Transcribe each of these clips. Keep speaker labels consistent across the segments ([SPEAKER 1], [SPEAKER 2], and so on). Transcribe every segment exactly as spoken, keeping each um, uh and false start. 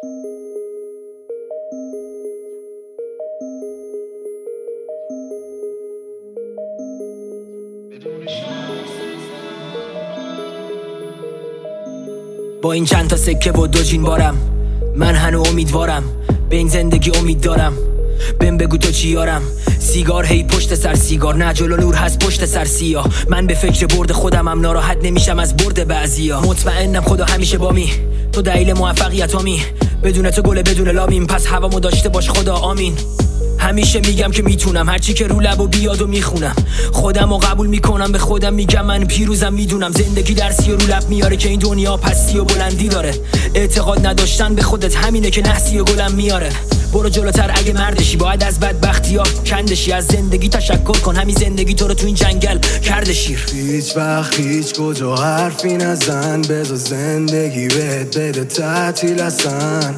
[SPEAKER 1] با این چند تا سکه و دو جین بارم، من هنو امیدوارم به این زندگی امید دارم. بهم بگو تو چی یارم، سیگار هی پشت سر سیگار، نه جلو نور هست پشت سر سیاه. من به فکر برد خودمم، ناراحت نمیشم از برد بعضیا. مطمئنم خدا همیشه با می، تو دلیل موفقیتامی، بدون تو گله بدون لامیم، پس هوامو داشته باش خدا آمین. همیشه میگم که میتونم، هرچی که رو لب و بیاد و میخونم، خودمو قبول میکنم، به خودم میگم من پیروزم. میدونم زندگی درسی و رو لب میاره که این دنیا پستی و بلندی داره. اعتقاد نداشتن به خودت همینه که نحسی و گلم میاره. برو جلوتر اگه مردشی، باید از بدبختی ها کندشی. از زندگی تشکر کن، همین زندگی تو رو تو این جنگل کرده شیر.
[SPEAKER 2] هیچ وقت هیچ کجا حرفی نزن، بذار زندگی بهت بده تعطیل هستن.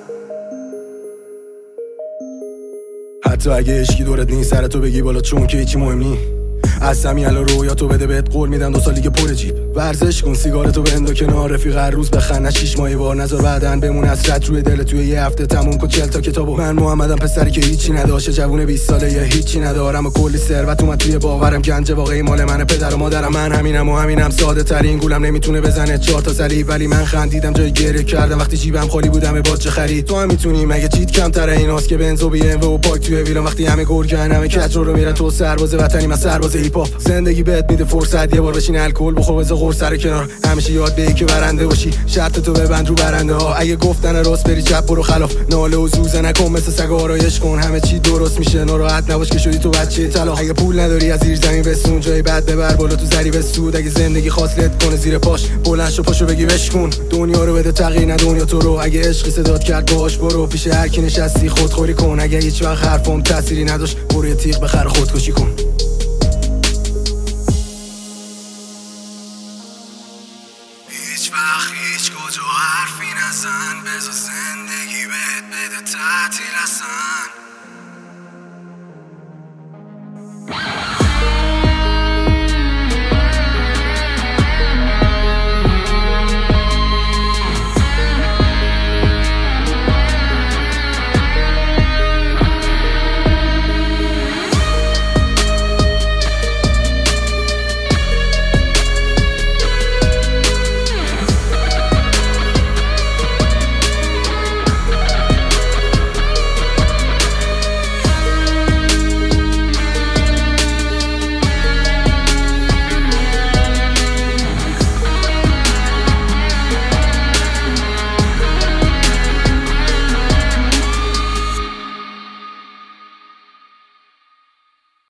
[SPEAKER 2] حتی اگه عشقی دورت نیست، سر تو بگی بالا چون که هیچی مهم نی. از همین الان رویاتو بده، بهت قول میدم دو سال دیگه پر جیب. ورزش کن، سیگارتو بندو کنار، رفیق هر روز بخند، شیش ماهی بار نذار بعدن بمون حسرت روی دل. توی یه هفته تموم کن چل تا کتابو. من محمدم، پسری که هیچی نداشته، جوون بیست ساله یه هیچی ندارم و کلی ثروت اومد توی باورم. گنج واقعی مال من، پدر و مادرم. من همینم و همینم، ساده ترین گولم نمیتونه بزنه چهار تا سری، ولی من خندیدم جای گریه کردم وقتی جیبم خالی بودم باجه خرید. تو هم میتونی، مگه چیت کمتر ایناست که بنز و بی ام و پاک توی ویلون. وقتی همه گرگن همه کج رو میرن، تو سرباز وطنی من سرباز هیپ هاپ. زندگی بهت میده فرصت، یه بار بشین الکل بخور، بذار قرص سر کنار. همیشه یاد بگیر که برنده باشی، شرط تو ببند رو برنده ها. اگه گفتن راست بری چپ برو خلاف، ناله و زوزه نکن، مثل سگ آرایش کن، همه چی درست میشه. ناراحت نباش که شدی تو بچه طلاق. اگه پول نداری از زیر زمین بسون، جای بعد ببر بالا تو ذریب سود. اگه زندگی خاصلت کنه زیر پاش، بلند شو پاشو بگی بشکن. دنیا رو بده تغییر، نه دنیا تو رو. اگه عشق صدات کرد باش برو، پیش هر کی نشستی خودخوری کن. اگه هیچ وقت حرفم تأثیری نداشت، برو یه تیغ بخر خودکشی کن. هیچ وقت هیچ کجا حرفی نزن، بذار زندگی بهت بده تعطیل هستن.